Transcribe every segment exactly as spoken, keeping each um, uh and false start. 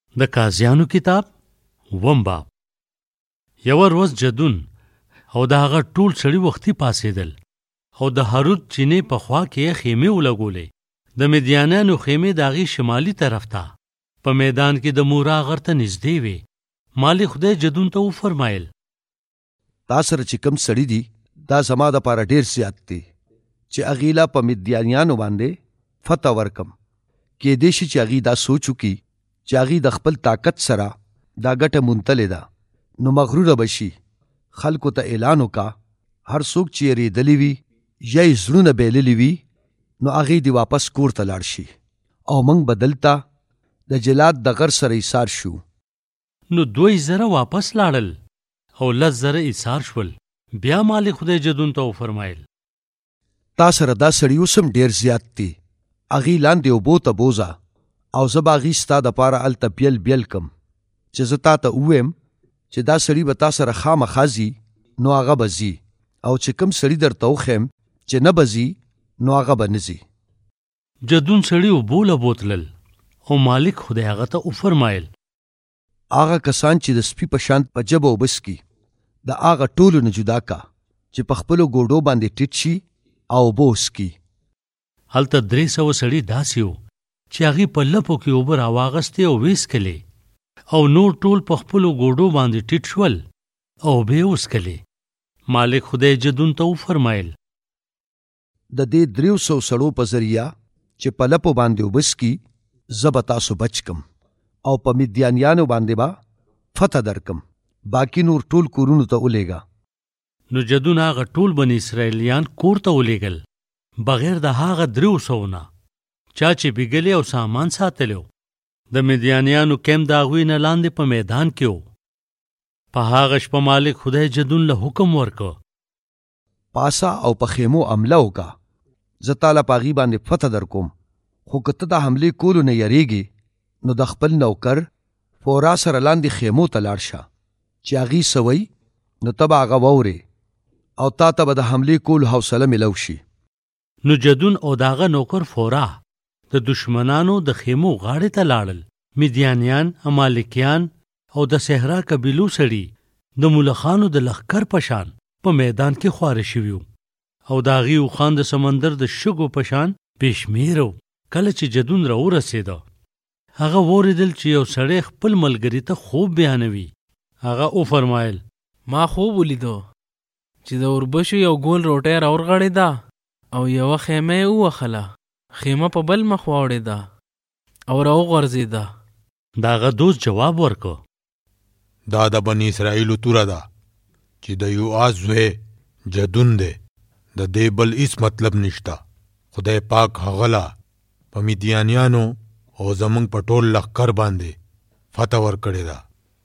د قاضیانو کتاب وم باب. یوه ورځ جدون او د هغه ټول سړي وختي پاسېدل او د هارود چینې په خوا کې خیمې ولګولې. د مدیانانو خیمې د هغې شمالي طرف ته په میدان کې د مورا غر ته نږدې وې. مالک خدای جدون ته وفرمایل تا سره چې کوم سړي دي دا زما دپاره ډېر زیات دی چې هغې لا په مدیانیانو باندې فتح ورکم. کیدای شي چې هغې دا سوچ وکړي چې هغې د خپل طاقت سره دا ګټه موندلې ده، نو مغروره به شي. خلکو ته اعلان وکړه هر څوک چې یېرېدلی وي یا یې زړونه بایللي وي نو هغې دې واپس کور ته لاړ شي او موږ به دلته د جلاد د غر سره ایسار شو. نو دوی زره واپس لاړل او لس زره ایسار شول. بیا مالک خدای جدون ته وفرمایل تا سره دا سړي اوس هم ډېر زیات دي، هغې لاندې اوبو ته بوځه او زه به هغې ستا دپاره هلته بیل بیل کم چې زه تا ته ووایم چې دا سړي به تا سره خامخا ځي نو هغه به ځي، او چې کوم سړي درته وښیم چې نه به ځي نو هغه به نه ځي. جدون سړي اوبو له بوتلل او مالک خدای هغه ته وفرمایل هغه کسان چې د سپي په شان په ژبه اوبه څکي د هغه ټولو نه جدا کا چې په خپلو ګوډو باندې ټیټ شي او اوبه وڅکي. هلته درې سوه سړي داسې وو چې هغې په لپو کې اوبه راواغستې او ویڅکلې او نور ټول په خپلو ګوډو باندې ټیټ شول او اوبه یې وڅکلې. مالک خدای جدون ته وفرمایل د دې دریو سو سړو په ذریعه چې په لپو باندې اوبه څکي زه به تاسو بچ کم او په مدیانیانو باندې به فتح درکم، باقي نور ټول کورونو ته ولیږه. نو جدون هغه ټول بني اسرائیلیان کور ته ولیږل بغیر د هغه دریو سوو نه چا چې بیګلې او سامان ساتلی. د مدیانیانو کیم د هغوی نه لاندې په میدان کې و. په هغه شپه مالک خدای جدون له حکم ورکړ پاسه او په خیمو حمله وکړه، زه تاله په هغې باندې فتح در کوم، خو که ته د حملې کولو نه یریږې نو د خپل نوکر فورا سره لاندې خیمو ته لاړ شه چې هغې څه وی نو ته به هغه واورې او تا ته به د حملې کولو حوصله میلو شي. نو جدون او د هغه نوکر فورا د دشمنانو د خیمو غاړې ته لاړل. مدیانیان، امالیکیان او د صحرا قبیلو سړي د ملخانو د لښکر په شان په میدان کې خواره شوي وو او د هغې اوښان د سمندر د شګو په شان بې شمېره وو. کله چې جدون راورسېده هغه واورېدل چې یو سړی خپل ملګري ته خوب بیانوي. هغه وفرمایل ما خوب ولیدو چې د اوربشو یو ګول روټۍ راورغړېده او یوه خیمه یې ووخله، خیمه په بل مخ واوړېده او راوغورځېده. د هغه دوست جواب ورکړ دا د بني اسرائیلو توره ده چې د یوآس زوی جدون دی، د دې بل هیڅ مطلب نشته. خدای پاک هغه له په مدیانیانو او زمونږ په ټول لښکر باندې فتح ورکړې ده.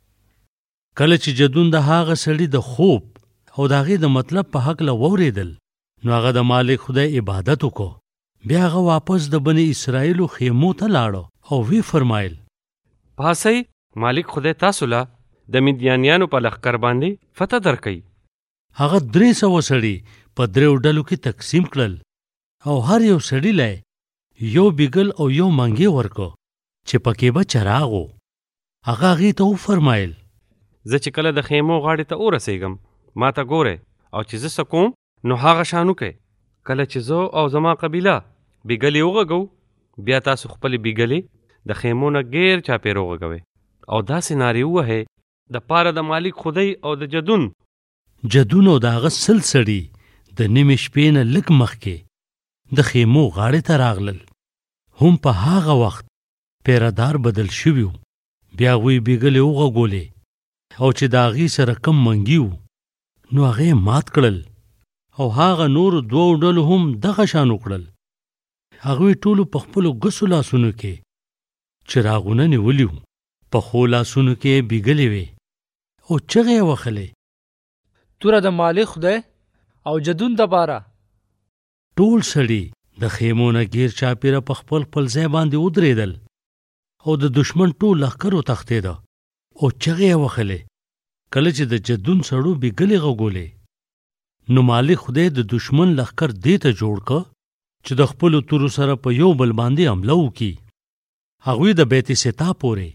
کله چې جدون د هغه سړي د خوب او د هغې د مطلب په هکله واورېدل نو هغه د مالک خدای عبادت وکړو. بیا هغه واپس د بني اسرائیلو خیمو ته لاړو او وی فرمایل پاسئ مالک خدای تاسو له د مدیانیانو په لښکر باندې فتح درکوي. هغه درې سوه سړي په دریو ډلو کې تقسیم کړل او هر یو سړي له یو بیګل او یو منګی ورکو چې پکې به چراغ و. هغه هغې ته وفرمایل زه چې کله د خیمو غاړې ته ورسېږم ما ته ګورئ او چې زه څه کوم نو هغه شان وکئ. کله چې زه او زما قبیله بیګلې وغږو بیا تاسو خپلې بیګلې د خیمو نه غیر چاپېر وغږوئ او داسې نارې ووهئ د پاره د مالک خدای او د جدون. جدون او د هغه سل سړي د نیمې شپې نه لږ مخکې د خیمو غاړې ته راغلل. هم په هغه وخت پیردار بدل شوي وو. بیا هغوی بیګلې وغږولې او چې د هغې سره کم منګي وو نو هغې مات کړل او هغه نورو دوو ډلو هم دغه شان وکړل. هغوی ټولو په خپلو ګسو لاسونو کې چراغونه نیولي وو، په ښو لاسونو کې یې بیګلې وې او چغې یې وهلې توره د مالک خدای او جدون دپاره. ټول سړي د خیمو نه غیر چاپېره په خپل خپل ځای باندې ودرېدل او د دشمن ټول لښکر وتښتېده او چغې یې وهلې. کله چې د جدون سړو بیګلې غږولې نو مالک خدای د دشمن لښکر دې ته جوړ کړ چې د خپلو تورو سره په یو بل باندې حمله وکړي. هغوی د بیت ستا پورې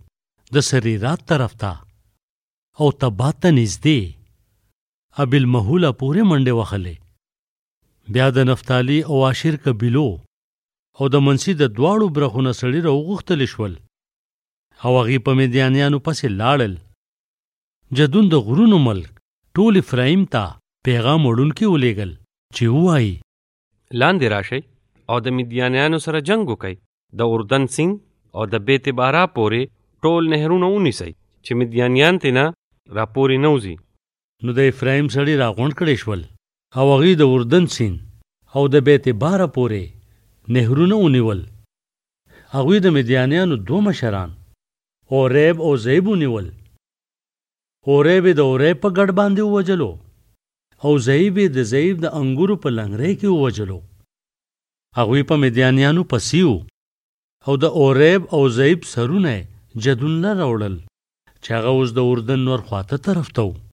د سریرات طرف ته او تبات ته نږدې ابل مهوله پورې منډې وخلې. بیا د نفتالي او عاشر قبیلو او د منسی د دواړو برخونه سړي راوغوښتلی شول او هغې په مدیانیانو پسې لاړل. جدون د غرونو ملک ټول افرایم ته پیغام وړونکي ولېږل چې ووایي لاندې راشئ او د مدیانیانو سره جنگ وکئ. د اردن سیند او د بیت بارا پورې ټول نهرونه ونیسئ چې مدیانیان تینا راپورې نوځي. نو د افرایم سړي راغونډ کړی شول او هغوی د اردن سیند او د بیت بارا پورې نهرونه ونیول. هغوی د مدیانیانو دو مشران اوریب او زیب ونیول. اوریب یې د اوریب په ګډ باندې ووجلو او زیب یې د زیب د انګورو په لنګرۍ کې ووجلو. هغوی په مدیانیانو پسیو او د اوریب او زیب سرونه جدون له راوړل چې هغه اوس د اردن نور خواته طرف ته و.